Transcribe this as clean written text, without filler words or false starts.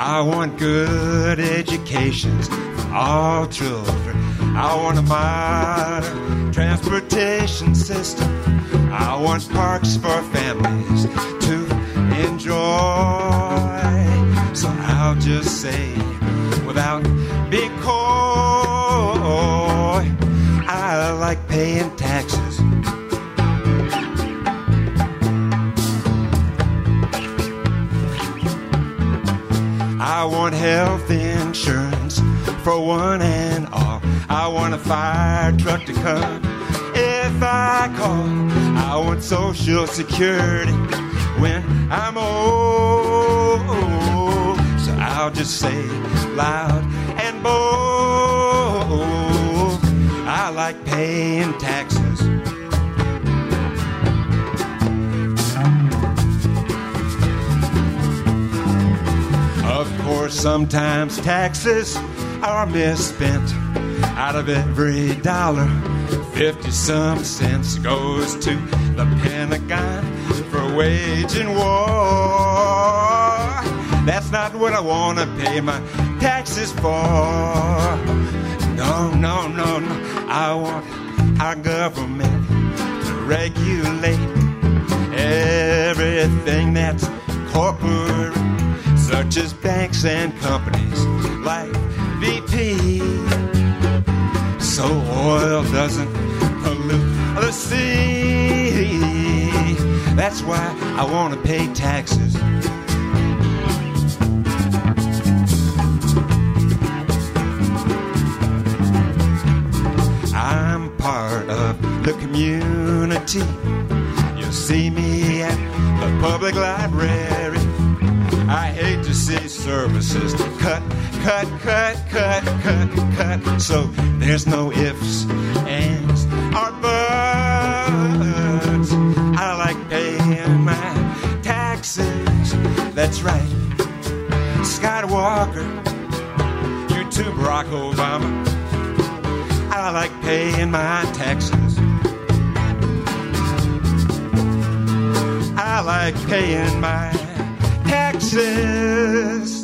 I want good educations for all children. I want a modern transportation system. I want parks for families to enjoy. So I'll just say, without being coy, I like paying taxes. I want health insurance for one and all. I want a fire truck to come if I call. I want Social Security when I'm old. So I'll just say loud and bold, I like paying taxes. Of course, sometimes taxes are misspent. Out of every dollar, 50-some cents goes to the Pentagon for waging war. That's not what I want to pay my taxes for. No, no, no, no. I want our government to regulate everything that's corporate, such as banks and companies like BP, so oil doesn't pollute the sea. That's why I want to pay taxes. I'm part of the community. You'll see me at the public library. I hate to see services cut. So there's no ifs, ands, or buts. I like paying my taxes. That's right. Skywalker, you too, Barack Obama. I like paying my taxes. I like paying my taxes.